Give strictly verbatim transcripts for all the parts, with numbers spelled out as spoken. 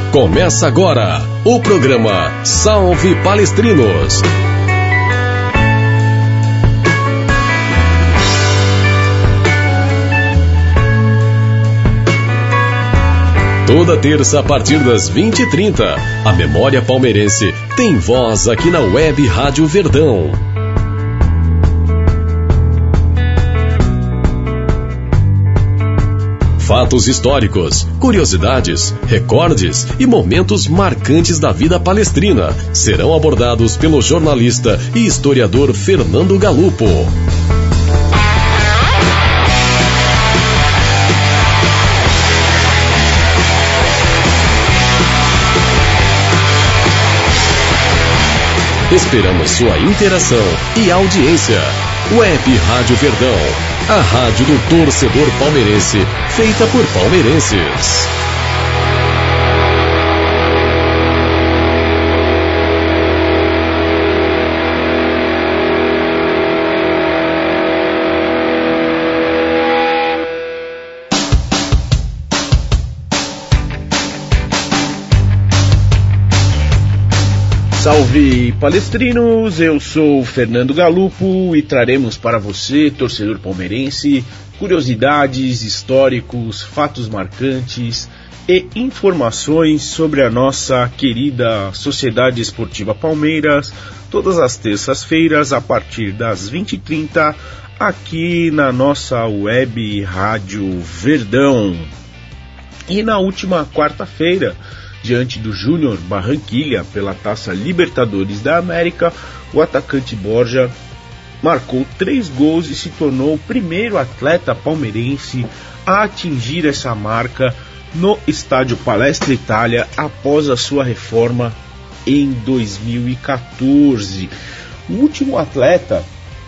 Começa agora o programa Salve Palestrinos. Toda terça a partir das vinte e trinta, a memória palmeirense tem voz aqui na Web Rádio Verdão. Fatos históricos, curiosidades, recordes e momentos marcantes da vida palestrina serão abordados pelo jornalista e historiador Fernando Galupo. Esperamos sua interação e audiência. Web Rádio Verdão, a rádio do torcedor palmeirense, feita por palmeirenses. Salve palestrinos, eu sou Fernando Galupo e traremos para você, torcedor palmeirense, curiosidades, históricos, fatos marcantes e informações sobre a nossa querida Sociedade Esportiva Palmeiras, todas as terças-feiras a partir das vinte e trinta, aqui na nossa web Rádio Verdão. E na última quarta-feira, diante do Júnior Barranquilla pela Taça Libertadores da América, o atacante Borja marcou três gols e se tornou o primeiro atleta palmeirense a atingir essa marca no estádio Palestra Itália após a sua reforma em dois mil e quatorze. O último atleta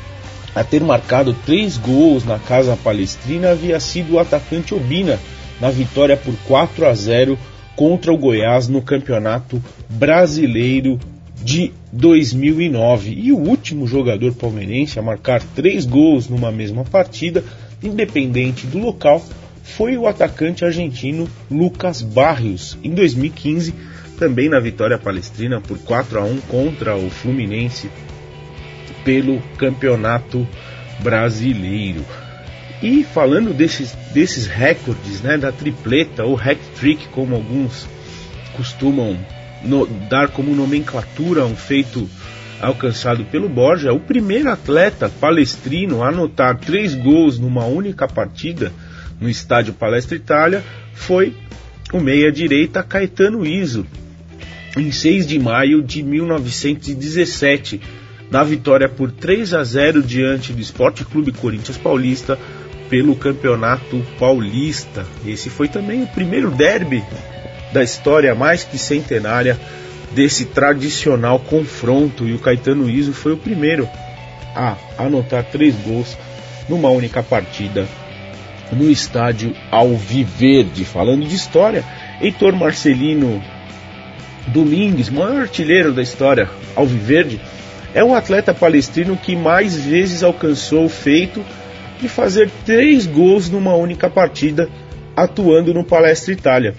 a ter marcado três gols na Casa Palestrina havia sido o atacante Obina, na vitória por quatro a zero contra o Goiás no Campeonato Brasileiro de dois mil e nove. E o último jogador palmeirense a marcar três gols numa mesma partida, independente do local, foi o atacante argentino Lucas Barrios, em dois mil e quinze, também na vitória palestrina por quatro a um contra o Fluminense pelo Campeonato Brasileiro. E falando desses, desses recordes, né, da tripleta, ou hat-trick, como alguns costumam no, dar como nomenclatura um feito alcançado pelo Borja, o primeiro atleta palestrino a anotar três gols numa única partida no estádio Palestra Itália foi o meia-direita Caetano Izzo, em seis de maio de mil novecentos e dezessete, na vitória por três a zero diante do Sport Clube Corinthians Paulista, pelo Campeonato Paulista. Esse foi também o primeiro derby da história mais que centenária desse tradicional confronto, e o Caetano Izzo foi o primeiro a anotar três gols numa única partida no estádio Alviverde. Falando de história, Heitor Marcelino Domingues, maior artilheiro da história Alviverde, é o atleta palestrino que mais vezes alcançou o feito de fazer três gols numa única partida, atuando no Palestra Itália.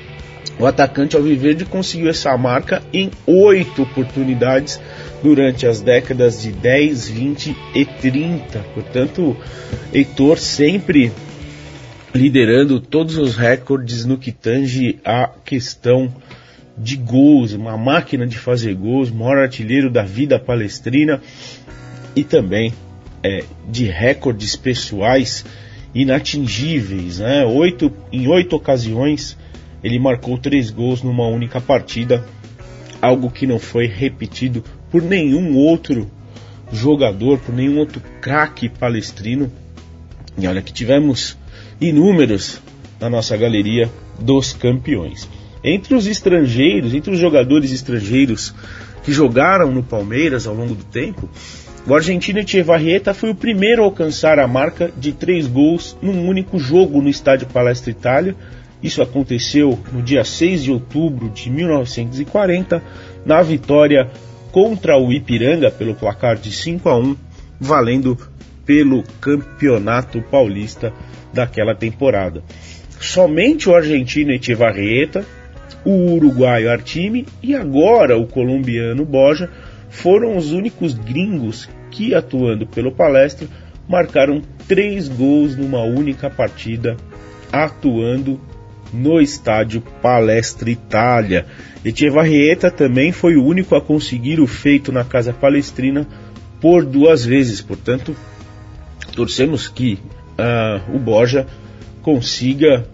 O atacante alviverde conseguiu essa marca em oito oportunidades durante as décadas de dez, vinte e trinta. Portanto, Heitor sempre liderando todos os recordes no que tange a questão de gols, uma máquina de fazer gols, maior artilheiro da vida palestrina e também É, de recordes pessoais inatingíveis, né? Oito, em oito ocasiões ele marcou três gols numa única partida, algo que não foi repetido por nenhum outro jogador, por nenhum outro craque palestrino. E olha que tivemos inúmeros na nossa galeria dos campeões. Entre os estrangeiros, entre os jogadores estrangeiros que jogaram no Palmeiras ao longo do tempo, o argentino Echevarrieta foi o primeiro a alcançar a marca de três gols num único jogo no estádio Palestra Itália. Isso aconteceu no dia seis de outubro de mil novecentos e quarenta, na vitória contra o Ipiranga pelo placar de cinco a um, valendo pelo Campeonato Paulista daquela temporada. Somente o argentino Echevarrieta o uruguaio Artime e agora o colombiano Borja foram os únicos gringos que, atuando pelo Palestra, marcaram três gols numa única partida, atuando no estádio Palestra Itália. Echevarrieta também foi o único a conseguir o feito na Casa Palestrina por duas vezes, portanto, torcemos que uh, o Borja consiga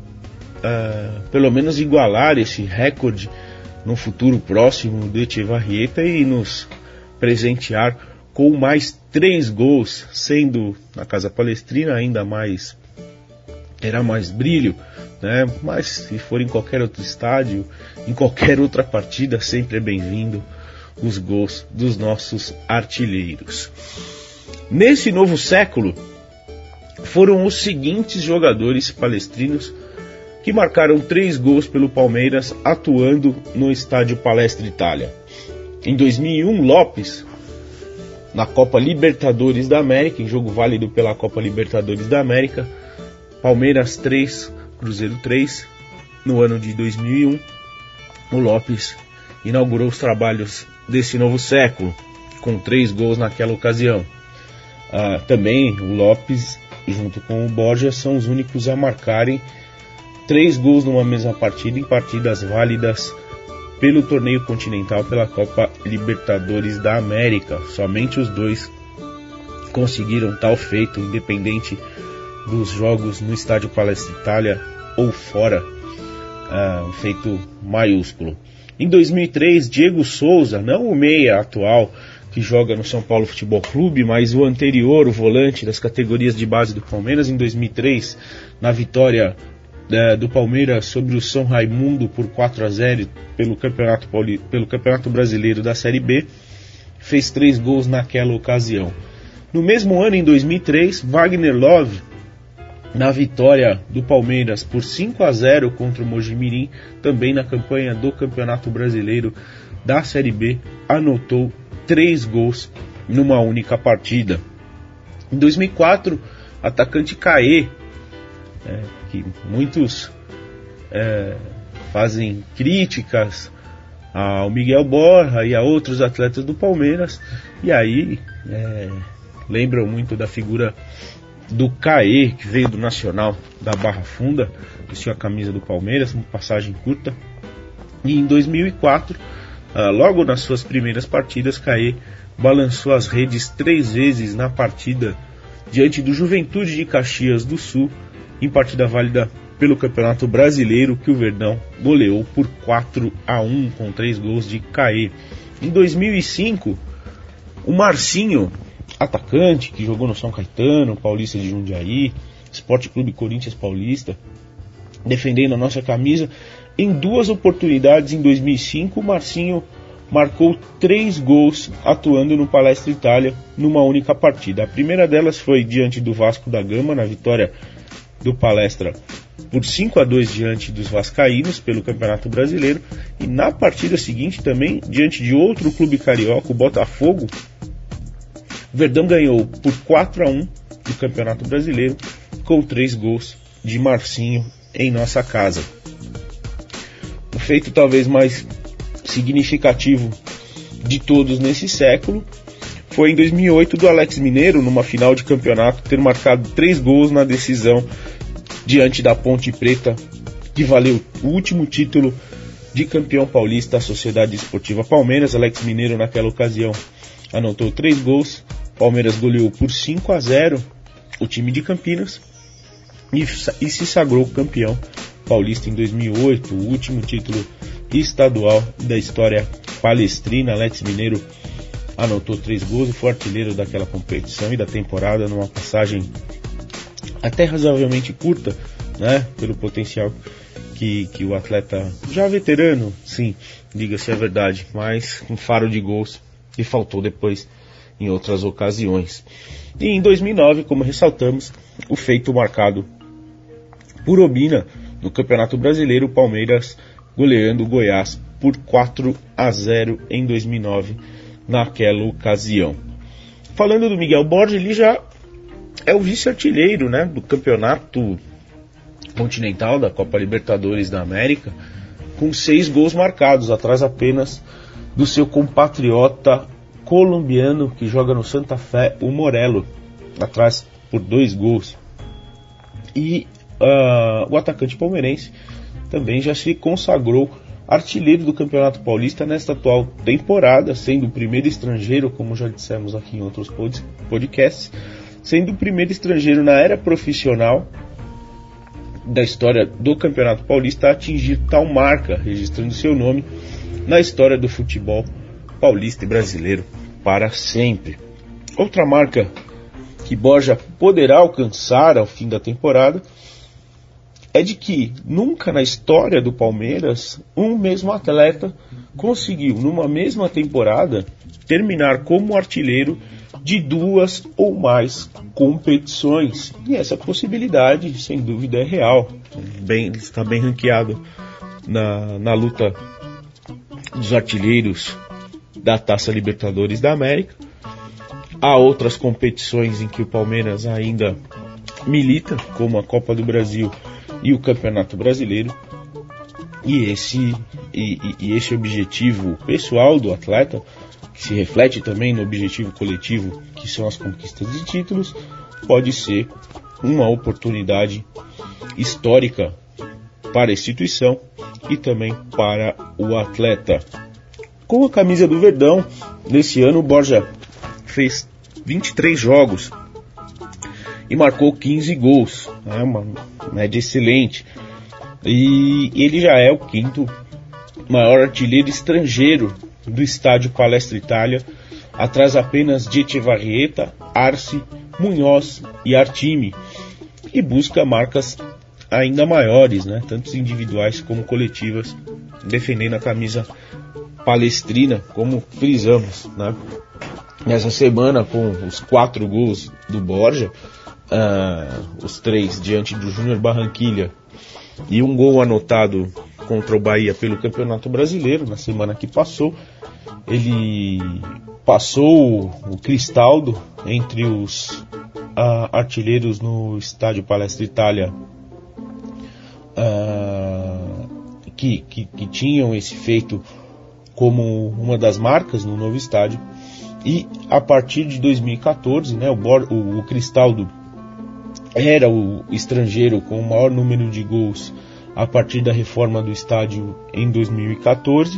uh, pelo menos igualar esse recorde no futuro próximo do Echevarrieta e nos presentear com mais três gols, sendo na Casa Palestrina ainda mais, terá mais brilho, né? Mas se for em qualquer outro estádio, em qualquer outra partida, sempre é bem-vindo os gols dos nossos artilheiros. Nesse novo século, foram os seguintes jogadores palestrinos que marcaram três gols pelo Palmeiras atuando no estádio Palestra Itália. Em dois mil e um, Lopes, na Copa Libertadores da América, em jogo válido pela Copa Libertadores da América, Palmeiras três, Cruzeiro três. No ano de dois mil e um, o Lopes inaugurou os trabalhos desse novo século, com três gols naquela ocasião. Ah, também o Lopes, junto com o Borja, são os únicos a marcarem três gols numa mesma partida, em partidas válidas pelo torneio continental, pela Copa Libertadores da América. Somente os dois conseguiram tal feito, independente dos jogos no estádio Palestra Itália ou fora, uh, um feito maiúsculo. Em dois mil e três, Diego Souza, não o meia atual que joga no São Paulo Futebol Clube, mas o anterior, o volante das categorias de base do Palmeiras, em dois mil e três, na vitória do Palmeiras sobre o São Raimundo por quatro a zero pelo Campeonato, Pauli, pelo Campeonato Brasileiro da Série B, fez três gols naquela ocasião. No mesmo ano, em dois mil e três, Wagner Love, na vitória do Palmeiras por cinco a zero contra o Mojimirim, também na campanha do Campeonato Brasileiro da Série B, anotou três gols numa única partida. Em dois mil e quatro, atacante Caê, É, que muitos é, fazem críticas ao Miguel Borja e a outros atletas do Palmeiras, e aí é, lembram muito da figura do Caê, que veio do Nacional da Barra Funda, vestiu a camisa do Palmeiras, uma passagem curta, e em dois mil e quatro, ah, logo nas suas primeiras partidas, Caê balançou as redes três vezes na partida diante do Juventude de Caxias do Sul, em partida válida pelo Campeonato Brasileiro, que o Verdão goleou por quatro a um com três gols de Caê. Em dois mil e cinco, o Marcinho, atacante, que jogou no São Caetano, Paulista de Jundiaí, Sport Clube Corinthians Paulista, defendendo a nossa camisa, em duas oportunidades em dois mil e cinco, o Marcinho marcou três gols atuando no Palestra Itália numa única partida. A primeira delas foi diante do Vasco da Gama, na vitória do Palestra por cinco a dois diante dos vascaínos pelo Campeonato Brasileiro, e na partida seguinte também diante de outro clube carioca, o Botafogo, o Verdão ganhou por quatro a um no Campeonato Brasileiro com três gols de Marcinho em nossa casa. O feito talvez mais significativo de todos nesse século foi em dois mil e oito, do Alex Mineiro, numa final de campeonato, ter marcado três gols na decisão diante da Ponte Preta, que valeu o último título de campeão paulista à Sociedade Esportiva Palmeiras. Alex Mineiro, naquela ocasião, anotou três gols. Palmeiras goleou por cinco a zero o time de Campinas e, e se sagrou campeão paulista em dois mil e oito, o último título estadual da história palestrina. Alex Mineiro anotou três gols e foi artilheiro daquela competição e da temporada, numa passagem até razoavelmente curta, né, pelo potencial que, que o atleta, já veterano, sim, diga-se a verdade, mas um faro de gols que faltou depois em outras ocasiões. E em dois mil e nove, como ressaltamos, o feito marcado por Obina no Campeonato Brasileiro, o Palmeiras goleando o Goiás por quatro a zero em dois mil e nove, naquela ocasião. Falando do Miguel Borja, ele já é o vice-artilheiro, né, do Campeonato Continental da Copa Libertadores da América, com seis gols marcados, atrás apenas do seu compatriota colombiano que joga no Santa Fé, o Morello, atrás por dois gols. E uh, o atacante palmeirense também já se consagrou artilheiro do Campeonato Paulista nesta atual temporada, sendo o primeiro estrangeiro, como já dissemos aqui em outros pod- podcasts, sendo o primeiro estrangeiro na era profissional da história do Campeonato Paulista a atingir tal marca, registrando seu nome na história do futebol paulista e brasileiro para sempre. Outra marca que Borja poderá alcançar ao fim da temporada é de que nunca na história do Palmeiras um mesmo atleta conseguiu, numa mesma temporada, terminar como artilheiro de duas ou mais competições. E essa possibilidade, sem dúvida, é real. Bem, ele está bem ranqueado na, na luta dos artilheiros da Taça Libertadores da América. Há outras competições em que o Palmeiras ainda milita, como a Copa do Brasil e o Campeonato Brasileiro. E esse, e, e, e esse objetivo pessoal do atleta, que se reflete também no objetivo coletivo, que são as conquistas de títulos, pode ser uma oportunidade histórica para a instituição e também para o atleta. Com a camisa do Verdão, nesse ano o Borja fez vinte e três jogos e marcou quinze gols, é uma média excelente. E ele já é o quinto maior artilheiro estrangeiro do estádio Palestra Itália, atrás apenas de Echevarrieta, Arce, Munhoz e Artime, e busca marcas ainda maiores, né, tanto individuais como coletivas, defendendo a camisa palestrina, como frisamos, né. Nessa semana, com os quatro gols do Borja, uh, os três diante do Júnior Barranquilla e um gol anotado contra o Bahia pelo Campeonato Brasileiro na semana que passou, ele passou o Cristaldo entre os uh, artilheiros no estádio Palestra Itália uh, que, que, que tinham esse feito como uma das marcas no novo estádio. E a partir de dois mil e catorze, né, o, o, o Cristaldo era o estrangeiro com o maior número de gols a partir da reforma do estádio em dois mil e catorze,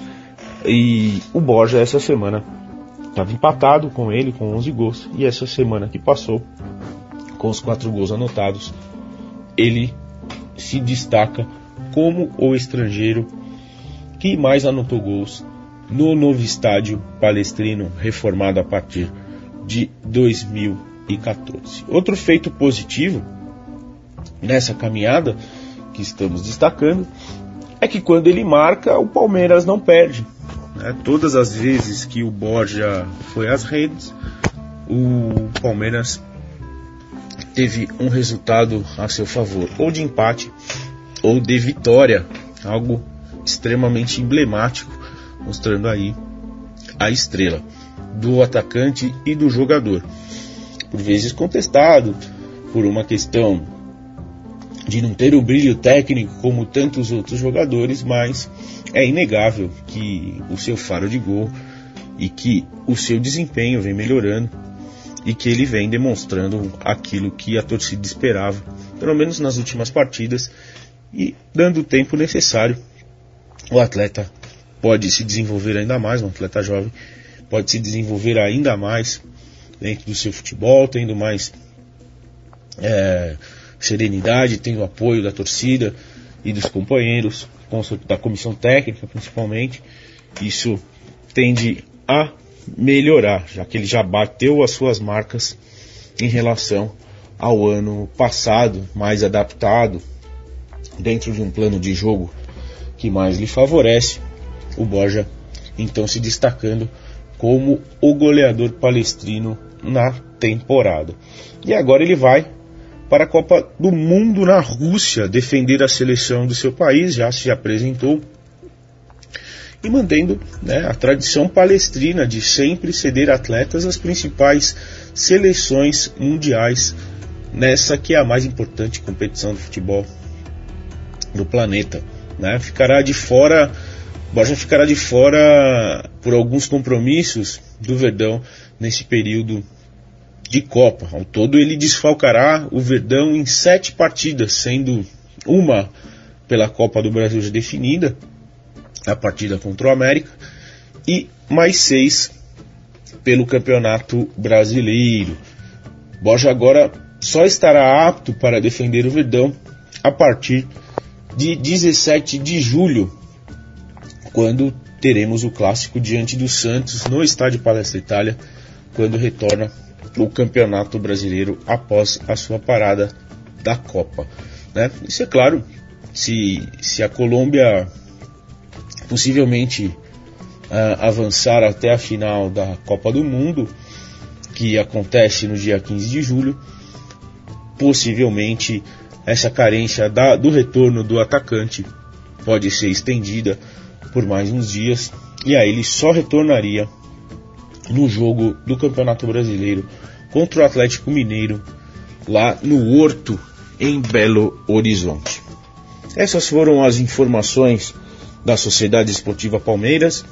e o Borja essa semana estava empatado com ele com onze gols, e essa semana que passou, com os quatro gols anotados, ele se destaca como o estrangeiro que mais anotou gols no novo estádio palestrino, reformado a partir de dois mil e catorze. Outro feito positivo nessa caminhada que estamos destacando é que quando ele marca, o Palmeiras não perde, né? Todas as vezes que o Borja foi às redes, o Palmeiras teve um resultado a seu favor, ou de empate ou de vitória, algo extremamente emblemático, mostrando aí a estrela do atacante e do jogador, por vezes contestado por uma questão de não ter o brilho técnico como tantos outros jogadores, mas é inegável que o seu faro de gol e que o seu desempenho vem melhorando e que ele vem demonstrando aquilo que a torcida esperava, pelo menos nas últimas partidas, e dando o tempo necessário, o atleta pode se desenvolver ainda mais, um atleta jovem pode se desenvolver ainda mais dentro do seu futebol, tendo mais é, serenidade, tendo apoio da torcida e dos companheiros, da comissão técnica principalmente. Isso tende a melhorar, já que ele já bateu as suas marcas em relação ao ano passado, mais adaptado, dentro de um plano de jogo que mais lhe favorece. O Borja então se destacando como o goleador palestrino na temporada. E agora ele vai para a Copa do Mundo na Rússia defender a seleção do seu país, já se apresentou, e mantendo, né, a tradição palestrina de sempre ceder atletas às principais seleções mundiais nessa que é a mais importante competição de futebol do planeta. né? Ficará de fora, Borja ficará de fora por alguns compromissos do Verdão nesse período de Copa. Ao todo ele desfalcará o Verdão em sete partidas, sendo uma pela Copa do Brasil já definida, a partida contra o América, e mais seis pelo Campeonato Brasileiro. Borja agora só estará apto para defender o Verdão a partir de dezessete de julho, quando teremos o clássico diante do Santos no Estádio Palestra Itália, quando retorna o Campeonato Brasileiro após a sua parada da Copa, né? Isso é claro, se, se a Colômbia possivelmente uh, avançar até a final da Copa do Mundo, que acontece no dia quinze de julho, possivelmente essa carência da, do retorno do atacante pode ser estendida por mais uns dias, e aí ele só retornaria no jogo do Campeonato Brasileiro contra o Atlético Mineiro, lá no Horto, em Belo Horizonte. Essas foram as informações da Sociedade Esportiva Palmeiras,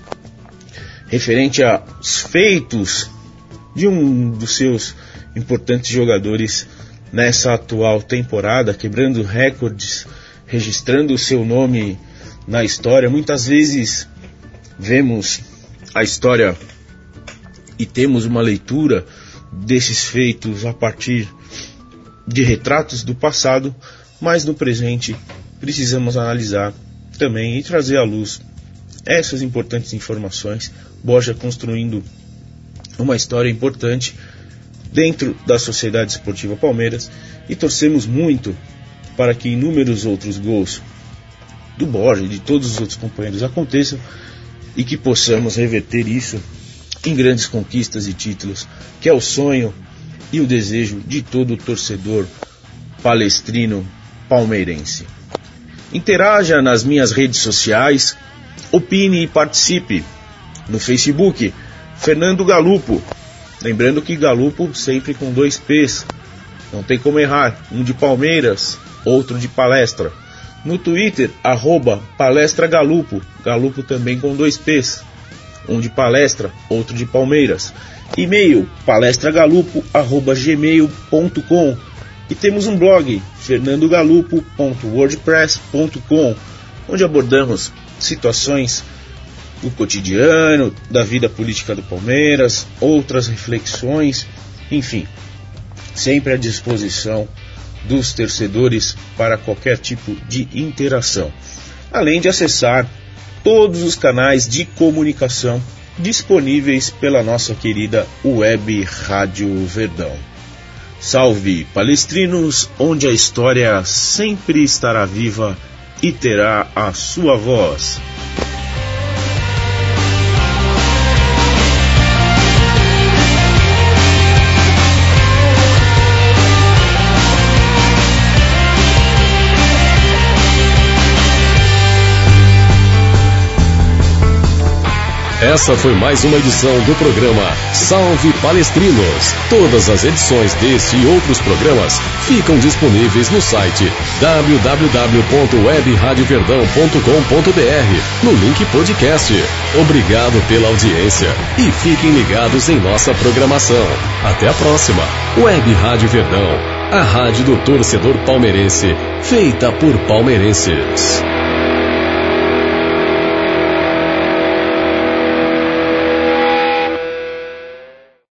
referente aos feitos de um dos seus importantes jogadores nessa atual temporada, quebrando recordes, registrando o seu nome na história. Muitas vezes vemos a história e temos uma leitura desses feitos a partir de retratos do passado, mas no presente precisamos analisar também e trazer à luz essas importantes informações. Borja construindo uma história importante dentro da Sociedade Esportiva Palmeiras, e torcemos muito para que inúmeros outros gols do Borja e de todos os outros companheiros aconteçam, e que possamos reverter isso em grandes conquistas e títulos, que é o sonho e o desejo de todo torcedor palestrino palmeirense. Interaja nas minhas redes sociais, opine e participe. No Facebook, Fernando Galupo. Lembrando que Galupo sempre com dois P's. Não tem como errar. Um de Palmeiras, outro de Palestra. No Twitter, arroba Palestra Galupo. Galupo também com dois P's. Um de Palestra, outro de Palmeiras. E-mail, palestragalupo arroba gmail ponto com. E temos um blog, fernando galupo ponto wordpress ponto com, onde abordamos situações do cotidiano, da vida política do Palmeiras, outras reflexões, enfim, sempre à disposição dos torcedores para qualquer tipo de interação. Além de acessar todos os canais de comunicação disponíveis pela nossa querida Web Rádio Verdão. Salve palestrinos, onde a história sempre estará viva e terá a sua voz. Essa foi mais uma edição do programa Salve Palestrinos. Todas as edições deste e outros programas ficam disponíveis no site w w w ponto web rádio verdão ponto com ponto b r, no link podcast. Obrigado pela audiência e fiquem ligados em nossa programação. Até a próxima. Web Rádio Verdão, a rádio do torcedor palmeirense, feita por palmeirenses.